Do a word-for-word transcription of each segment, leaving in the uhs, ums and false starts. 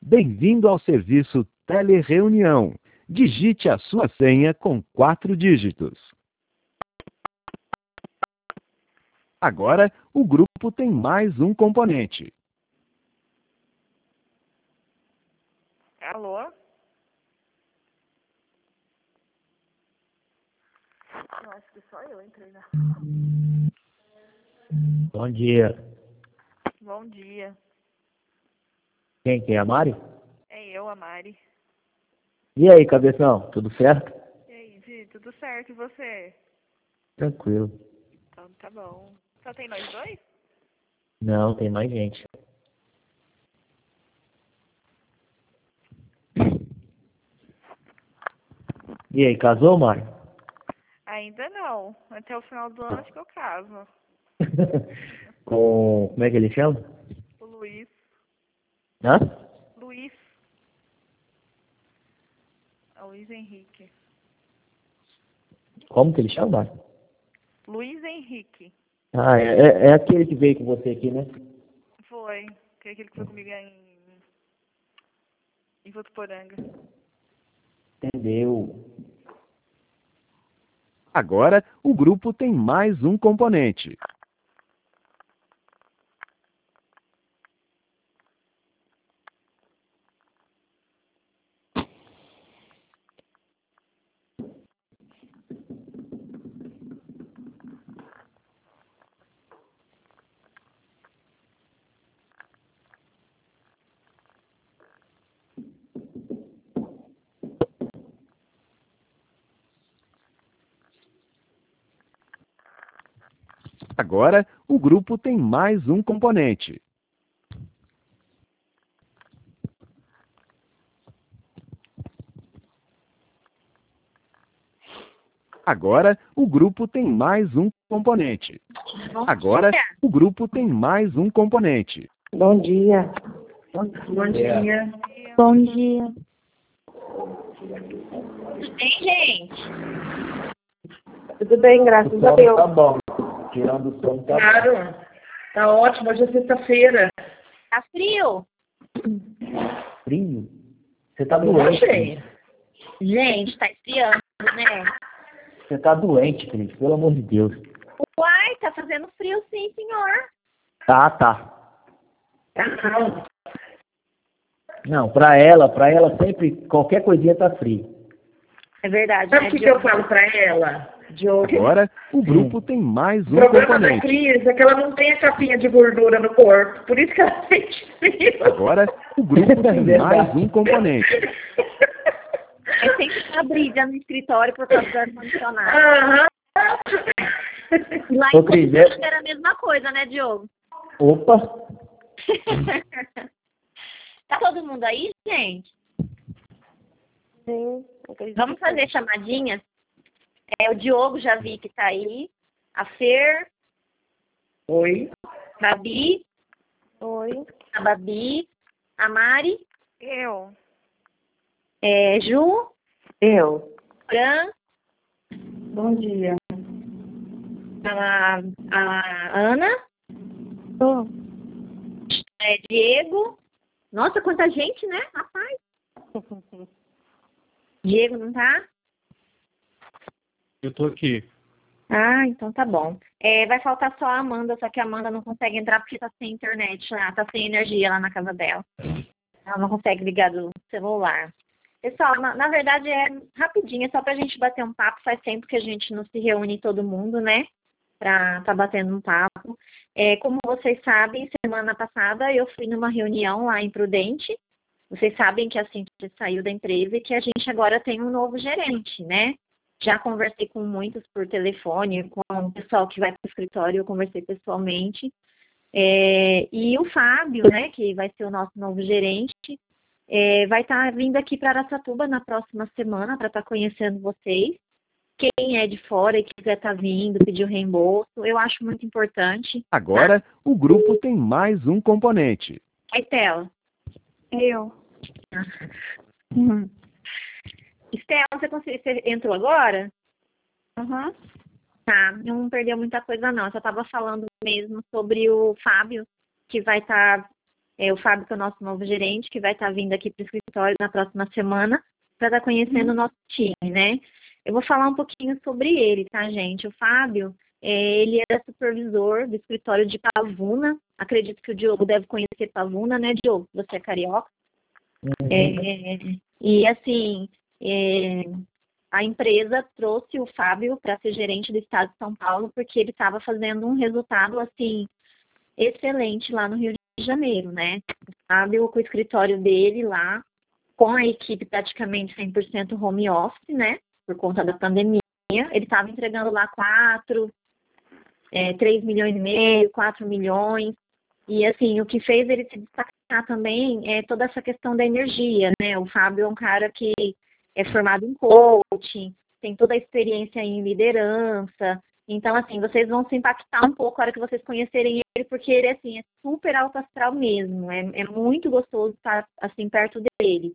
Bem-vindo ao serviço Telereunião. Digite a sua senha com quatro dígitos. Agora, o grupo tem mais um componente. Alô? Eu acho que só eu entrei na... Bom dia. Bom dia. Quem que é a Mari? É eu, a Mari. E aí, cabeção, tudo certo? E aí, Di, tudo certo? E você? Tranquilo. Então tá bom. Só tem nós dois? Não, tem mais gente. E aí, casou, Mari? Ainda não. Até o final do ano acho que eu caso. Com... como é que ele chama? O Luiz. Hã? Luiz. É o Luiz Henrique. Como que ele chama, Mari? Luiz Henrique. Ah, é, é, é aquele que veio com você aqui, né? Foi. Que é aquele que foi comigo em... em Votuporanga. Entendeu. Agora, o grupo tem mais um componente. Agora, o grupo tem mais um componente. Agora, o grupo tem mais um componente. Agora, o grupo tem mais um componente. Bom dia. Bom dia. dia. Bom dia. Tudo bem, gente? Tudo bem, graças a Deus. Tá bom. Tirando o som, tá bom. Claro. Tá ótimo, hoje é sexta-feira. Tá frio? Frio? Você tá Não doente, achei. Cris. Gente, tá esfriando, né? Você tá doente, Cris, pelo amor de Deus. Uai, tá fazendo frio sim, senhor. Ah, tá. Não. Não, pra ela, pra ela sempre, qualquer coisinha tá frio. É verdade, Sabe né, o que, que Diogo? eu falo pra ela? Diogo? Agora, o grupo tem mais O um problema da componente. Cris é que ela não tem a capinha de gordura no corpo. Por isso que ela sente frio. Agora, o grupo tem mais um componente. É sempre uma briga no escritório por causa do ar-condicionado. Aham. E lá Ô, em Cris, Portugal é- era a mesma coisa, né, Diogo? Opa! Tá todo mundo aí, gente? Sim. Vamos fazer chamadinhas? É, o Diogo já vi que tá aí. A Fer, Oi. Babi, Oi. a Babi, a Mari, Eu. é, Ju, Eu. Fran, Bom dia. a, a Ana, Oh. é, Diego. Nossa, quanta gente, né? Rapaz. Diego não tá? Eu tô aqui. Ah, então tá bom. É, vai faltar só a Amanda, só que a Amanda não consegue entrar porque tá sem internet lá, tá sem energia lá na casa dela. Ela não consegue ligar do celular. Pessoal, na, na verdade é rapidinho, é só pra gente bater um papo. Faz tempo que a gente não se reúne todo mundo, né? Pra tá batendo um papo. É, como vocês sabem, semana passada eu fui numa reunião lá em Prudente. Vocês sabem que a Cintia saiu da empresa e que a gente agora tem um novo gerente, né? Já conversei com muitos por telefone, com o pessoal que vai para o escritório, eu conversei pessoalmente. É, e o Fábio, né, que vai ser o nosso novo gerente, é, vai estar vindo aqui para Araçatuba na próxima semana para estar conhecendo vocês. Quem é de fora e quiser estar vindo, pedir o reembolso, eu acho muito importante. Agora, o grupo tem mais um componente. Tá? Estela. Eu. Uhum. Estela, você, consegui, você entrou agora? Uhum. Tá, não perdeu muita coisa não. Eu só estava falando mesmo sobre o Fábio, que vai estar É, o Fábio, que é o nosso novo gerente, que vai estar vindo aqui para o escritório na próxima semana para estar conhecendo o nosso time, né? Eu vou falar um pouquinho sobre ele, tá, gente? O Fábio, é, ele era supervisor do escritório de Pavuna. Acredito que o Diogo deve conhecer Pavuna, né, Diogo? Você é carioca. Uhum. É, e, assim, é, a empresa trouxe o Fábio para ser gerente do estado de São Paulo porque ele estava fazendo um resultado, assim, excelente lá no Rio de Janeiro, né? O Fábio, com o escritório dele lá, com a equipe praticamente cem por cento home office, né? Por conta da pandemia, ele estava entregando lá quatro, é, três milhões e meio, quatro milhões. E, assim, o que fez ele se destacar também é toda essa questão da energia, né? O Fábio é um cara que é formado em coaching, tem toda a experiência em liderança. Então, assim, vocês vão se impactar um pouco na hora que vocês conhecerem ele, porque ele, assim, é super alto astral mesmo. É, é muito gostoso estar, assim, perto dele.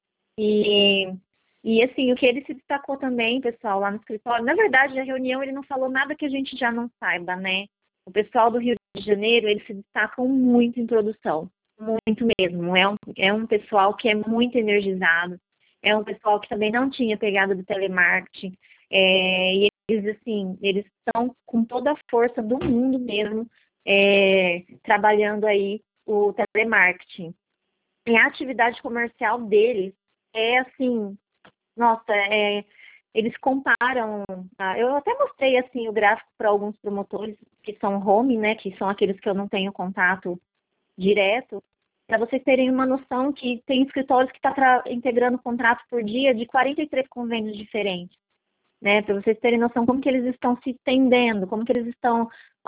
E, e, assim, o que ele se destacou também, pessoal, lá no escritório, na verdade, na reunião ele não falou nada que a gente já não saiba, né? O pessoal do Rio de Janeiro, eles se destacam muito em produção, muito mesmo. É um, é um pessoal que é muito energizado, é um pessoal que também não tinha pegada do telemarketing, é, e eles, assim, eles estão com toda a força do mundo mesmo, é, trabalhando aí o telemarketing. E a atividade comercial deles é, assim, nossa, é, eles comparam, tá? Eu até mostrei, assim, o gráfico para alguns promotores que são home, né, que são aqueles que eu não tenho contato direto, para vocês terem uma noção que tem escritórios que estão tá integrando contrato por dia de quarenta e três convênios diferentes, né? Para vocês terem noção como que eles estão se estendendo, como que eles estão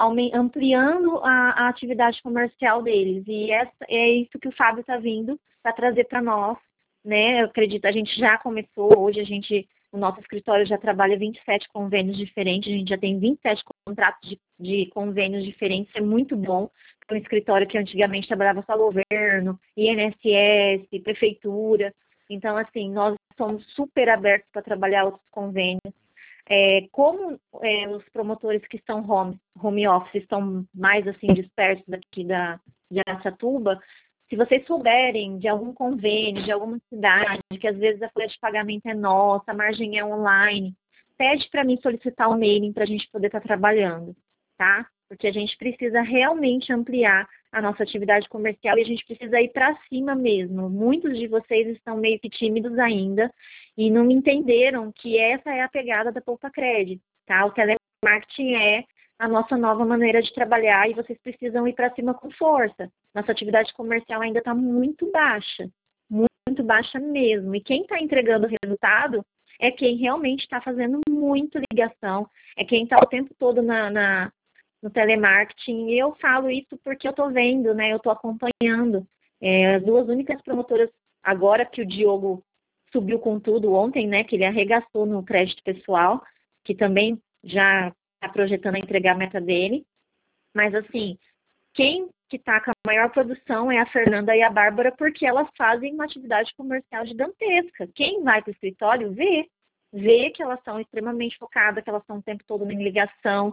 ampliando a, a atividade comercial deles. E essa, é isso que o Fábio está vindo para trazer para nós, né? Eu acredito, a gente já começou, hoje a gente, o nosso escritório já trabalha vinte e sete convênios diferentes, a gente já tem vinte e sete contratos de, de convênios diferentes, é muito bom. Um escritório que antigamente trabalhava só governo, I N S S, prefeitura. Então, assim, nós somos super abertos para trabalhar outros convênios. É, como é, os promotores que estão home, home office estão mais, assim, dispersos daqui da, de Araçatuba, se vocês souberem de algum convênio, de alguma cidade, que às vezes a folha de pagamento é nossa, a margem é online, pede para mim solicitar o mailing para a gente poder estar trabalhando, tá? Porque a gente precisa realmente ampliar a nossa atividade comercial e a gente precisa ir para cima mesmo. Muitos de vocês estão meio que tímidos ainda e não entenderam que essa é a pegada da Poupa Crédito, tá? O telemarketing é a nossa nova maneira de trabalhar e vocês precisam ir para cima com força. Nossa atividade comercial ainda está muito baixa, muito, muito baixa mesmo. E quem está entregando resultado é quem realmente está fazendo muito ligação, é quem está o tempo todo na, na, no telemarketing. E eu falo isso porque eu estou vendo, né? Eu estou acompanhando. É, as duas únicas promotoras, agora que o Diogo subiu com tudo ontem, né? Que ele arregaçou no crédito pessoal, que também já está projetando a entregar a meta dele. Mas, assim, quem que está com a maior produção é a Fernanda e a Bárbara, porque elas fazem uma atividade comercial gigantesca. Quem vai para o escritório vê, vê que elas são extremamente focadas, que elas estão o tempo todo em ligação.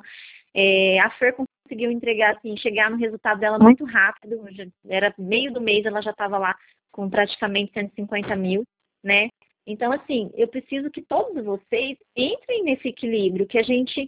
É, a Fer conseguiu entregar, assim, chegar no resultado dela muito rápido, já, era meio do mês, ela já estava lá com praticamente cento e cinquenta mil, né? Então, assim, eu preciso que todos vocês entrem nesse equilíbrio, que a gente...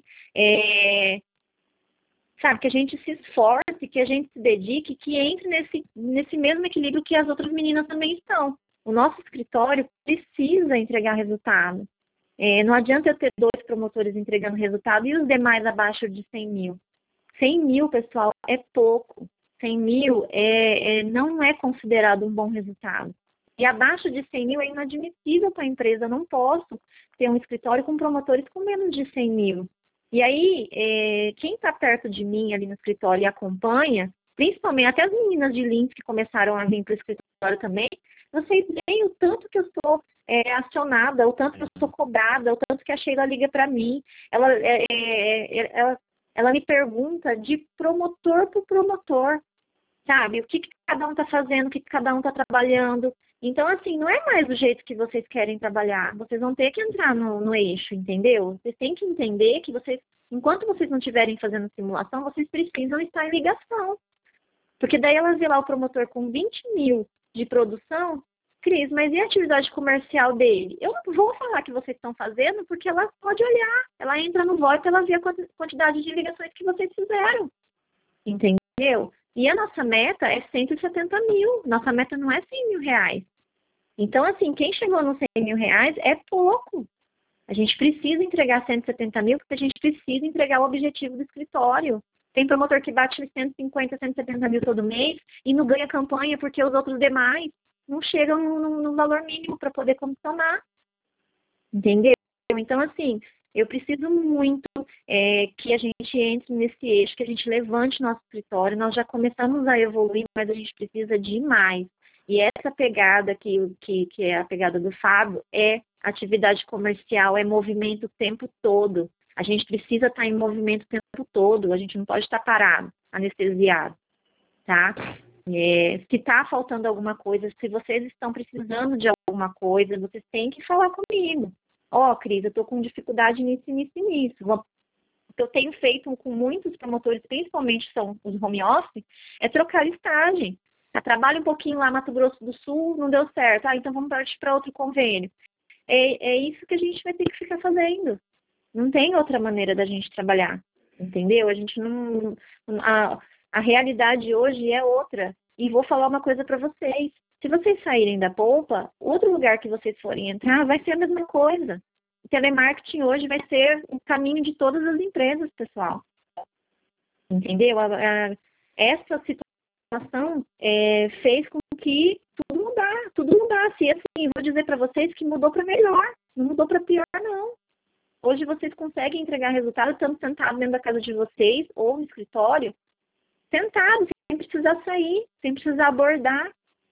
É, sabe, que a gente se esforce, que a gente se dedique, que entre nesse, nesse mesmo equilíbrio que as outras meninas também estão. O nosso escritório precisa entregar resultado. É, não adianta eu ter dois promotores entregando resultado e os demais abaixo de cem mil. cem mil, pessoal, é pouco. cem mil é, é, não é considerado um bom resultado. E abaixo de cem mil é inadmissível para a empresa. Eu não posso ter um escritório com promotores com menos de cem mil. E aí, é, quem está perto de mim ali no escritório e acompanha, principalmente até as meninas de Lins que começaram a vir para o escritório também, vocês veem o tanto que eu sou é, acionada, o tanto que eu sou cobrada, o tanto que a Sheila liga para mim. Ela, é, é, ela, ela me pergunta de promotor por promotor, sabe? O que, que cada um está fazendo, o que, que cada um está trabalhando. Então, assim, não é mais do jeito que vocês querem trabalhar. Vocês vão ter que entrar no, no eixo, entendeu? Vocês têm que entender que vocês, enquanto vocês não estiverem fazendo simulação, vocês precisam estar em ligação. Porque daí ela vê lá o promotor com vinte mil de produção, Cris, mas e a atividade comercial dele? Eu não vou falar que vocês estão fazendo, porque ela pode olhar. Ela entra no V O I P, ela vê a quantidade de ligações que vocês fizeram. Entendeu? E a nossa meta é cento e setenta mil. Nossa meta não é cem mil reais. Então, assim, quem chegou nos cem mil reais é pouco. A gente precisa entregar cento e setenta mil, porque a gente precisa entregar o objetivo do escritório. Tem promotor que bate cento e cinquenta, cento e setenta mil todo mês e não ganha campanha porque os outros demais não chegam no, no, no valor mínimo para poder comissionar. Entendeu? Então, assim, eu preciso muito é, que a gente entre nesse eixo, que a gente levante nosso escritório. Nós já começamos a evoluir, mas a gente precisa de mais. E essa pegada que, que, que é a pegada do Fábio é atividade comercial, é movimento o tempo todo. A gente precisa estar em movimento o tempo todo, a gente não pode estar parado, anestesiado, tá? É, se está faltando alguma coisa, se vocês estão precisando de alguma coisa, vocês têm que falar comigo. Ó, oh, Cris, eu estou com dificuldade nisso, nisso e nisso. O que eu tenho feito com muitos promotores, principalmente são os home office, é trocar listagem. Eu trabalho um pouquinho lá no Mato Grosso do Sul, não deu certo. Ah, então vamos partir para outro convênio. É, é isso que a gente vai ter que ficar fazendo. Não tem outra maneira da gente trabalhar, entendeu? A gente não... A, a realidade hoje é outra. E vou falar uma coisa para vocês. Se vocês saírem da polpa, outro lugar que vocês forem entrar vai ser a mesma coisa. O telemarketing hoje vai ser o caminho de todas as empresas, pessoal. Entendeu? A, a, essa situação é, fez com que tudo mudar, tudo mudasse. E assim, vou dizer para vocês que mudou para melhor, não mudou para pior, não. Hoje vocês conseguem entregar resultado estando sentados dentro da casa de vocês ou no escritório, sentados, sem precisar sair, sem precisar abordar.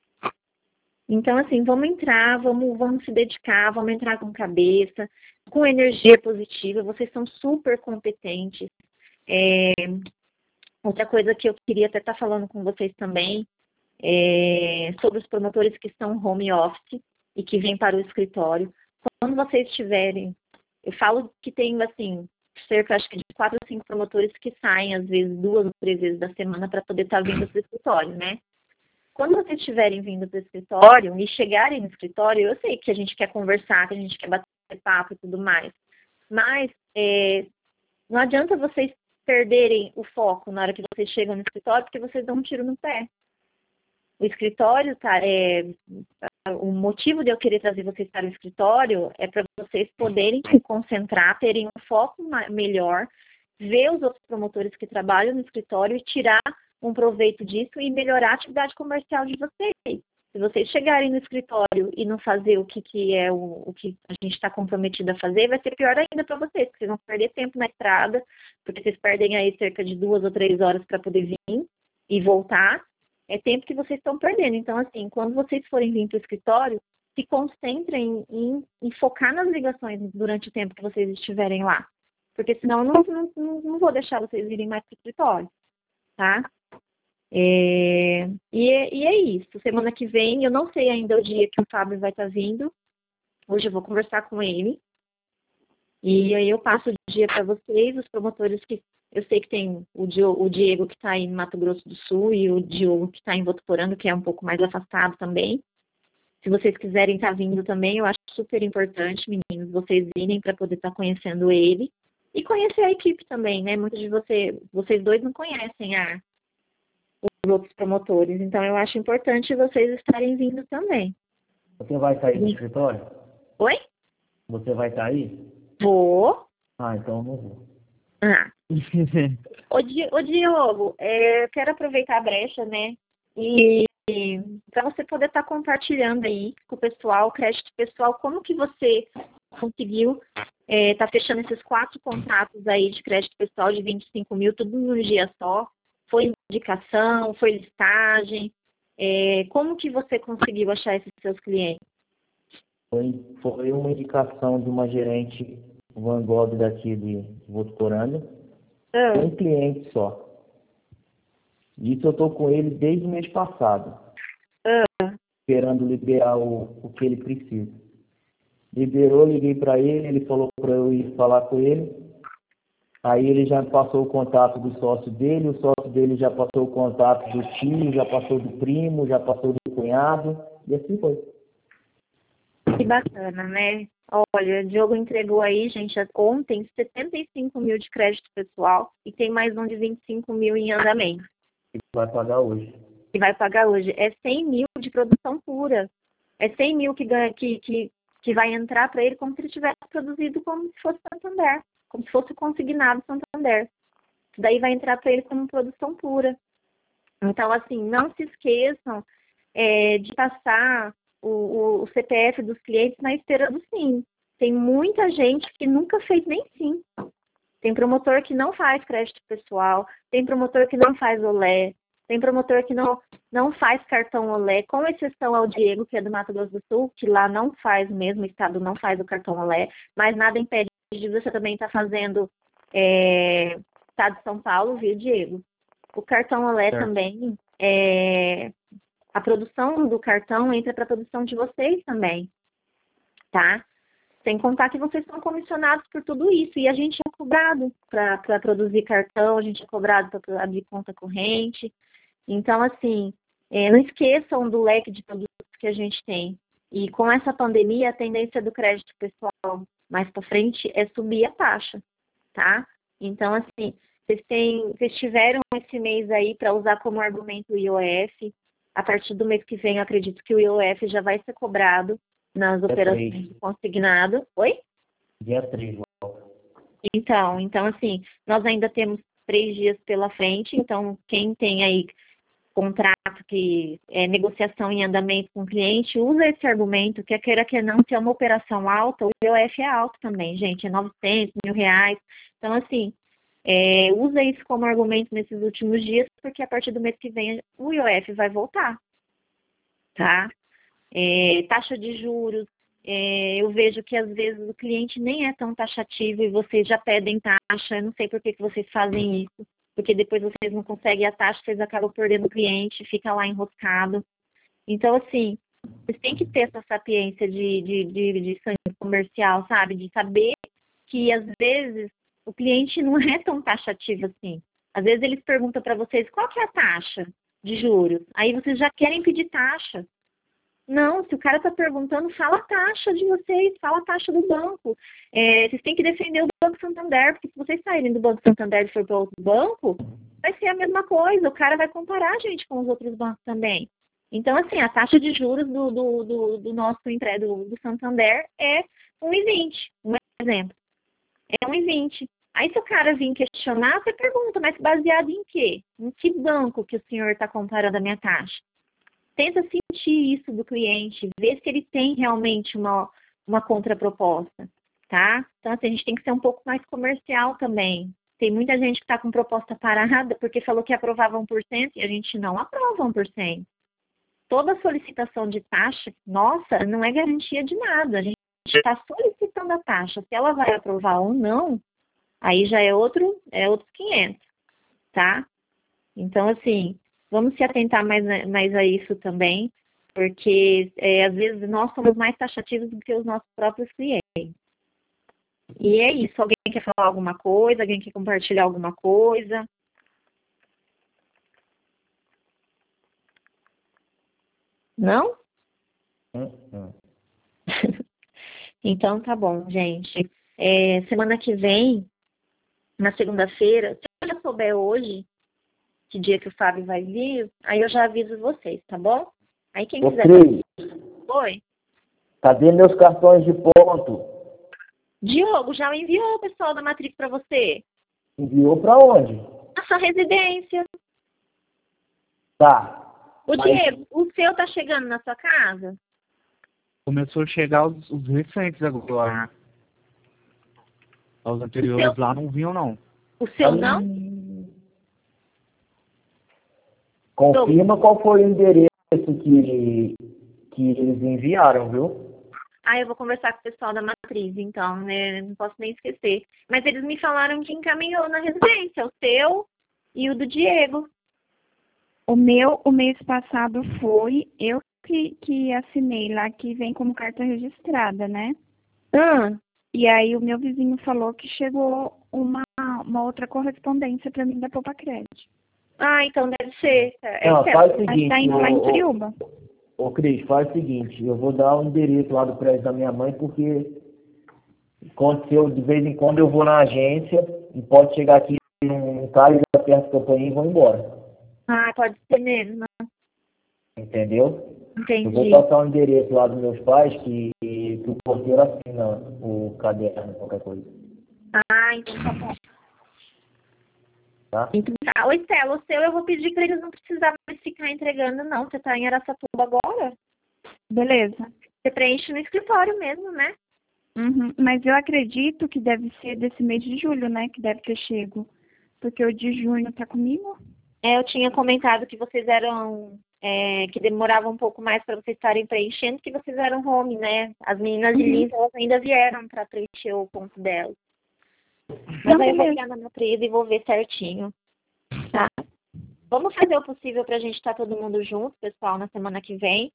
Então, assim, vamos entrar, vamos, vamos se dedicar, vamos entrar com cabeça, com energia positiva. Vocês são super competentes. É, outra coisa que eu queria até estar falando com vocês também é sobre os promotores que estão home office e que vêm para o escritório. Quando vocês tiverem... Eu falo que tem, assim, cerca, acho que de quatro a cinco promotores que saem, às vezes, duas ou três vezes da semana para poder estar vindo para o escritório, né? Quando vocês estiverem vindo para o escritório e chegarem no escritório, eu sei que a gente quer conversar, que a gente quer bater papo e tudo mais, mas é, não adianta vocês perderem o foco na hora que vocês chegam no escritório, porque vocês dão um tiro no pé. O escritório, tá, é, o motivo de eu querer trazer vocês para o escritório é para vocês poderem se concentrar, terem um foco melhor, ver os outros promotores que trabalham no escritório e tirar um proveito disso e melhorar a atividade comercial de vocês. Se vocês chegarem no escritório e não fazer o que, que é o, o que a gente está comprometido a fazer, vai ser pior ainda para vocês, porque vocês vão perder tempo na estrada, porque vocês perdem aí cerca de duas ou três horas para poder vir e voltar. É tempo que vocês estão perdendo. Então, assim, quando vocês forem vir para o escritório, se concentrem em, em focar nas ligações durante o tempo que vocês estiverem lá. Porque senão eu não, não, não, não vou deixar vocês virem mais para o escritório, tá? É, e, é, e é isso. Semana que vem, eu não sei ainda o dia que o Fábio vai estar vindo. Hoje eu vou conversar com ele. E aí eu passo o dia para vocês, os promotores que... Eu sei que tem o Diego que está em Mato Grosso do Sul e o Diogo que está em Votuporanga, que é um pouco mais afastado também. Se vocês quiserem estar vindo também, eu acho super importante, meninos, vocês virem para poder estar conhecendo ele. E conhecer a equipe também, né? Muitos de vocês, vocês dois não conhecem a, os outros promotores. Então, eu acho importante vocês estarem vindo também. Você vai sair do escritório? Oi? Você vai sair? Vou. Ah, então eu não vou. Ah. Ô, Di, ô Diogo, é, eu quero aproveitar a brecha, né? E, e para você poder estar compartilhando aí com o pessoal, o crédito pessoal, como que você conseguiu é, tá fechando esses quatro contratos aí de crédito pessoal de vinte e cinco mil, tudo num dia só? Foi indicação, foi listagem? É, como que você conseguiu achar esses seus clientes? Foi, foi uma indicação de uma gerente Van Gogh daqui de Votuporanga. Ah. Um cliente só. Isso eu estou com ele desde o mês passado. Ah. Esperando liberar o, o que ele precisa. Liberou, liguei para ele, ele falou para eu ir falar com ele. Aí ele já passou o contato do sócio dele, o sócio dele já passou o contato do tio, já passou do primo, já passou do cunhado, e assim foi. Que bacana, né? Olha, o Diogo entregou aí, gente, ontem setenta e cinco mil de crédito pessoal e tem mais um de vinte e cinco mil em andamento. E vai pagar hoje. E vai pagar hoje. É cem mil de produção pura. É cem mil que, ganha, que, que, que vai entrar para ele como se ele tivesse produzido como se fosse Santander. Como se fosse consignado Santander. Isso daí vai entrar para ele como produção pura. Então, assim, não se esqueçam é, de passar o, o, o C P F dos clientes na esteira do SIM. Tem muita gente que nunca fez nem SIM. Tem promotor que não faz crédito pessoal, tem promotor que não faz olé, tem promotor que não, não faz cartão olé, com exceção ao Diego, que é do Mato Grosso do Sul, que lá não faz mesmo, o estado não faz o cartão olé, mas nada impede de você também estar tá fazendo é, estado de São Paulo, viu, Diego? O cartão olé certo. Também, é, a produção do cartão entra para a produção de vocês também, tá? Sem contar que vocês são comissionados por tudo isso. E a gente é cobrado para produzir cartão, a gente é cobrado para abrir conta corrente. Então, assim, é, não esqueçam do leque de produtos que a gente tem. E com essa pandemia, a tendência do crédito pessoal mais para frente é subir a taxa, tá? Então, assim, vocês, têm, vocês tiveram esse mês aí para usar como argumento o I O F. A partir do mês que vem, eu acredito que o I O F já vai ser cobrado nas Dia operações três. De consignado. Oi? Dia três. Então, então, assim, nós ainda temos três dias pela frente, então quem tem aí contrato, que é negociação em andamento com o cliente, usa esse argumento, que queira que não, se é uma operação alta, o I O F é alto também, gente, é novecentos, mil reais. Então, assim, é, usa isso como argumento nesses últimos dias, porque a partir do mês que vem o I O F vai voltar, tá? É, taxa de juros, é, eu vejo que às vezes o cliente nem é tão taxativo e vocês já pedem taxa, eu não sei por que, que vocês fazem isso, porque depois vocês não conseguem a taxa, vocês acabam perdendo o cliente, fica lá enroscado. Então, assim, vocês têm que ter essa sapiência de, de, de, de sangue comercial, sabe? De saber que às vezes o cliente não é tão taxativo assim. Às vezes eles perguntam para vocês qual que é a taxa de juros, aí vocês já querem pedir taxa. Não, se o cara está perguntando, fala a taxa de vocês, fala a taxa do banco. É, vocês têm que defender o Banco Santander, porque se vocês saírem do Banco Santander e for para outro banco, vai ser a mesma coisa. O cara vai comparar a gente com os outros bancos também. Então, assim, a taxa de juros do, do, do, do nosso empréstimo do Santander é um vírgula vinte, um exemplo. É um vírgula vinte. Aí, se o cara vir questionar, você pergunta, mas baseado em quê? Em que banco que o senhor está comparando a minha taxa? Tenta sentir isso do cliente, ver se ele tem realmente uma, uma contraproposta, tá? Então, assim, a gente tem que ser um pouco mais comercial também. Tem muita gente que está com proposta parada porque falou que aprovava um por cento e a gente não aprova um por cento. Toda solicitação de taxa, nossa, não é garantia de nada. A gente está solicitando a taxa. Se ela vai aprovar ou não, aí já é outro, é outros quinhentos, tá? Então, assim, vamos se atentar mais, mais a isso também, porque é, às vezes nós somos mais taxativos do que os nossos próprios clientes. E é isso. Alguém quer falar alguma coisa? Alguém quer compartilhar alguma coisa? Não? Uhum. Então tá bom, gente. É, semana que vem, na segunda-feira, se eu já souber hoje que dia que o Fábio vai vir, aí eu já aviso vocês, tá bom? Aí quem Ô, quiser... Cris, Oi? cadê meus cartões de ponto? Diogo, já enviou o pessoal da Matrix para você? Enviou pra onde? Na sua residência. Tá. O Mas- Diego, o seu tá chegando na sua casa? Começou a chegar os, os recentes agora, né? Os anteriores O seu- lá não vinham, não. O seu não? Confirma qual foi o endereço que, que eles enviaram, viu? Ah, eu vou conversar com o pessoal da Matriz, então, né? Não posso nem esquecer. Mas eles me falaram que encaminhou na residência, o seu e o do Diego. O meu, o mês passado foi eu que, que assinei lá, que vem como carta registrada, né? Ah, E aí o meu vizinho falou que chegou uma, uma outra correspondência para mim da Poupa Crédito. Ah, então deve ser. É, Não, é, faz o Mas seguinte, tá indo lá em ô, Friúba. ô, ô Cris, faz o seguinte, eu vou dar o endereço lá do prédio da minha mãe, porque aconteceu, de vez em quando eu vou na agência e pode chegar aqui num carro e aperto a campainha e vou embora. Ah, pode ser mesmo. Entendeu? Entendi. Eu vou passar o endereço lá dos meus pais, que, que o porteiro assina o caderno, qualquer coisa. Ah, então tá bom. Tá? Então tá. Ô, Estela, o seu eu vou pedir para eles não precisarem mais ficar entregando, não. Você tá em Araçatuba agora? Beleza. Você preenche no escritório mesmo, né? Uhum. Mas eu acredito que deve ser desse mês de julho, né? Que deve ter chego. Porque o de junho tá comigo. É, eu tinha comentado que vocês eram... É, que demorava um pouco mais para vocês estarem preenchendo, que vocês eram home, né? As meninas de Uhum. Lins, elas ainda vieram para preencher o ponto delas. Mas Não, aí eu vou beleza. olhar na matriz e vou ver certinho. Tá? Vamos fazer o possível para a gente estar todo mundo junto, pessoal, na semana que vem.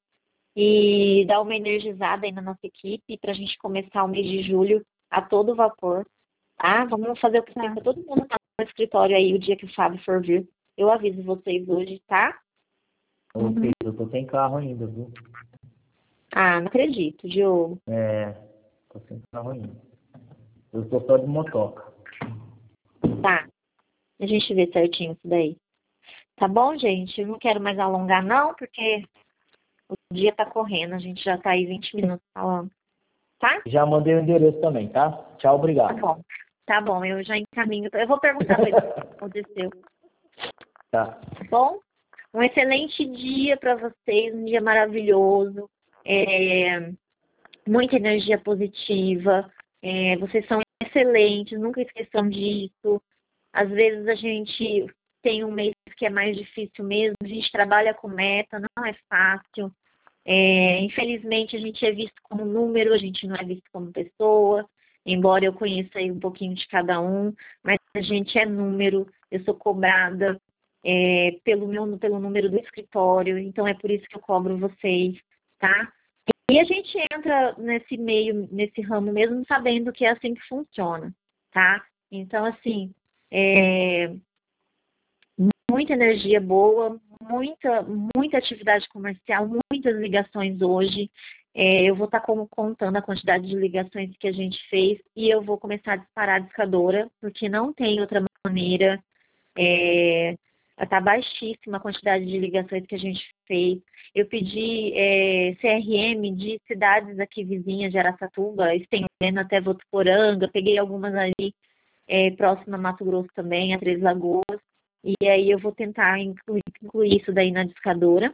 E dar uma energizada aí na nossa equipe para a gente começar o mês de julho a todo vapor. Tá? Vamos fazer o possível para todo mundo estar no escritório aí o dia que o Fábio for vir. Eu aviso vocês hoje, tá? Ô, Cris, eu tô sem carro ainda, viu? Ah, não acredito, Diogo. É, tô sem carro ainda. Eu tô só de motoca. Tá. A gente vê certinho isso daí. Tá bom, gente? Eu não quero mais alongar, não, porque o dia tá correndo. A gente já tá aí vinte minutos falando. Tá? Já mandei o endereço também, tá? Tchau, Tá obrigado. bom. Tá bom, eu já encaminho. Eu vou perguntar pra ele o que aconteceu. Tá. Tá bom? Um excelente dia para vocês, um dia maravilhoso. É, muita energia positiva. É, vocês são excelentes, nunca esqueçam disso. Às vezes a gente tem um mês que é mais difícil mesmo, a gente trabalha com meta, não é fácil. É, infelizmente a gente é visto como número, a gente não é visto como pessoa, embora eu conheça aí um pouquinho de cada um, mas a gente é número, eu sou cobrada é, pelo, meu, pelo número do escritório, então é por isso que eu cobro vocês, tá? E a gente entra nesse meio, nesse ramo mesmo, sabendo que é assim que funciona, tá? Então, assim, é, muita energia boa, muita, muita atividade comercial, muitas ligações hoje. É, eu vou estar como contando a quantidade de ligações que a gente fez e eu vou começar a disparar a discadora, porque não tem outra maneira. É, está baixíssima a quantidade de ligações que a gente fez. Eu pedi é, C R M de cidades aqui vizinhas de Araçatuba, estendendo até Votuporanga, peguei algumas ali é, próximo a Mato Grosso também, a Três Lagoas, e aí eu vou tentar incluir, incluir isso daí na discadora,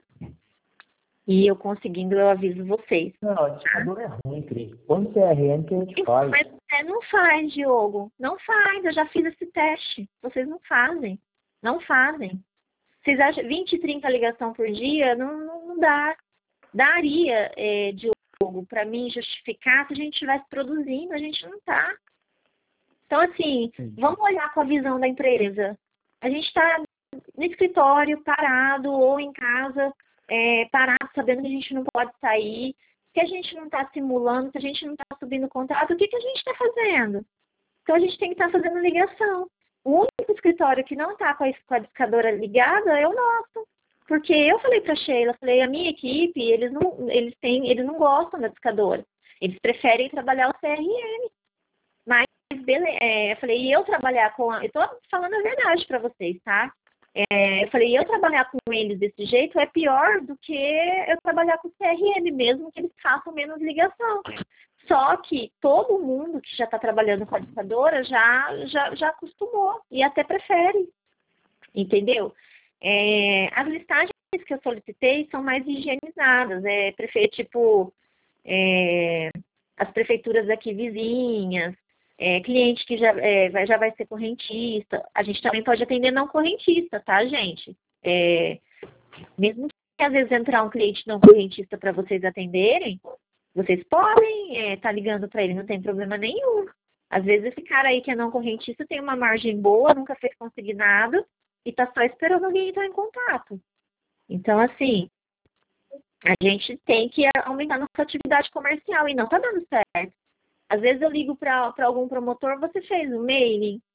e eu conseguindo eu aviso vocês. Não, a discadora é ruim, Cris. Põe C R M que a gente faz. Mas é, não faz, Diogo, não faz, eu já fiz esse teste, vocês não fazem, não fazem. Vocês acham vinte, trinta ligação por dia? Não, não, não dá. Daria, é, Diogo, para mim justificar se a gente estivesse produzindo, a gente não está. Então, assim, vamos olhar com a visão da empresa. A gente está no escritório, parado, ou em casa, é, parado, sabendo que a gente não pode sair, que a gente não está simulando, que a gente não está subindo o contrato, o que, que a gente está fazendo? Então, a gente tem que estar tá fazendo ligação. O único escritório que não está com, com a discadora ligada é o nosso. Porque eu falei para a Sheila, falei, a minha equipe, eles não, eles têm, eles não gostam da discadora. Eles preferem trabalhar o C R M. Mas, beleza, é, eu falei, e eu trabalhar com... A, eu estou falando a verdade para vocês, tá? É, eu falei, eu trabalhar com eles desse jeito é pior do que eu trabalhar com o C R M, mesmo que eles façam menos ligação. Só que todo mundo que já está trabalhando com a discadora já, já, já acostumou e até prefere, entendeu? É, as listagens que eu solicitei são mais higienizadas, é, prefe... tipo é, as prefeituras aqui vizinhas, é, cliente que já, é, vai, já vai ser correntista. A gente também pode atender não correntista, tá, gente? É, mesmo que às vezes entrar um cliente não correntista para vocês atenderem, vocês podem estar é, tá ligando para ele, não tem problema nenhum. Às vezes esse cara aí que é não correntista tem uma margem boa, nunca fez consignado e está só esperando alguém entrar em contato. Então, assim, a gente tem que aumentar nossa atividade comercial e não está dando certo. Às vezes eu ligo para algum promotor, você fez um mailing?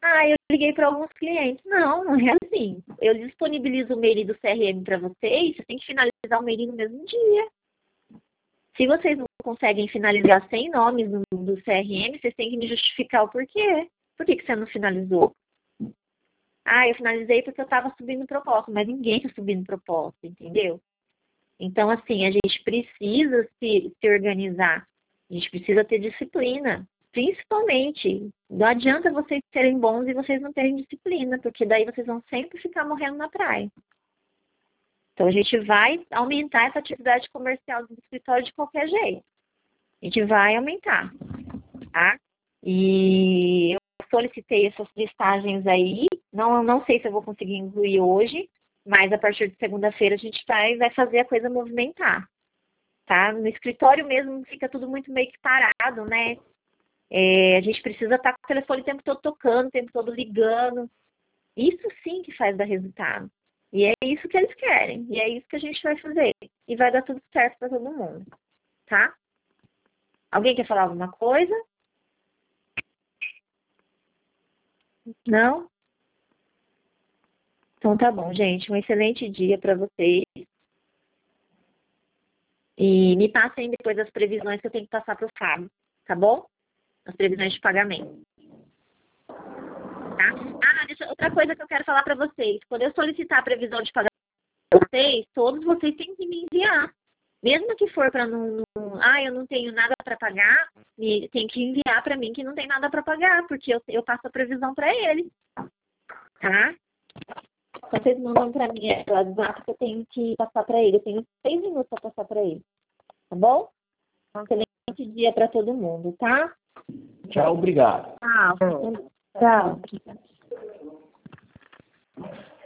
Ah, eu liguei para alguns clientes. Não, não é assim. Eu disponibilizo o mailing do C R M para vocês, você tem que finalizar o mailing no mesmo dia. Se vocês não conseguem finalizar sem nomes no, do C R M, vocês têm que me justificar o porquê. Por que, que você não finalizou? Ah, eu finalizei porque eu estava subindo proposta, mas ninguém está subindo proposta, entendeu? Então, assim, a gente precisa se, se organizar. A gente precisa ter disciplina. Principalmente, não adianta vocês serem bons e vocês não terem disciplina, porque daí vocês vão sempre ficar morrendo na praia. Então, a gente vai aumentar essa atividade comercial do escritório de qualquer jeito. A gente vai aumentar, tá? E eu solicitei essas listagens aí. Não, não sei se eu vou conseguir incluir hoje, mas a partir de segunda-feira a gente vai, vai fazer a coisa movimentar, tá? No escritório mesmo fica tudo muito meio que parado, né? É, a gente precisa estar com o telefone o tempo todo tocando, o tempo todo ligando. Isso sim que faz dar resultado. E é isso que eles querem. E é isso que a gente vai fazer. E vai dar tudo certo para todo mundo. Tá? Alguém quer falar alguma coisa? Não? Então tá bom, gente. Um excelente dia para vocês. E me passem depois as previsões que eu tenho que passar para o Fábio. Tá bom? As previsões de pagamento. Tá? Ah, deixa, outra coisa que eu quero falar para vocês. Quando eu solicitar a previsão de pagamento para vocês, todos vocês têm que me enviar. Mesmo que for para não, não... Ah, eu não tenho nada para pagar, me, tem que enviar para mim que não tem nada para pagar, porque eu, eu passo a previsão para eles. Tá? Então, vocês mandam para mim é, o WhatsApp que eu tenho que passar para ele. Eu tenho seis minutos para passar para ele. Tá bom? Um excelente dia para todo mundo, tá? Tchau, obrigado. Tchau. Tchau.